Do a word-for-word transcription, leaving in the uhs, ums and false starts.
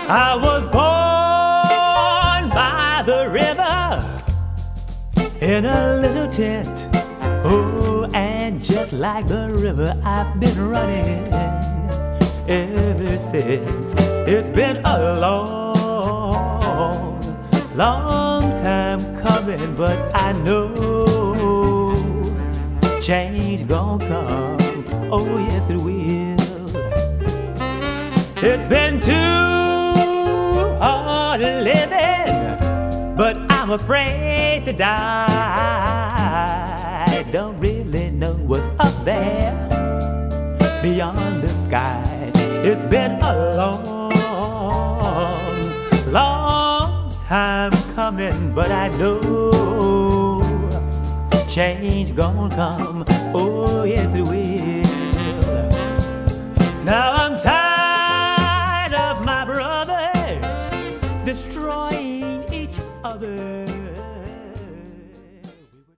I was born by the river in a little tent. Oh, and just like the river, I've been running ever since. It's been a long, long time coming, but I know change gonna come. Oh, yes, it will. It's been too hard living, but I'm afraid to die. Don't really know what's up there beyond the sky. It's been a long, long time coming, but I know change gonna come. Oh, yes, it will. Now I'm tired of my brothers destroying each other.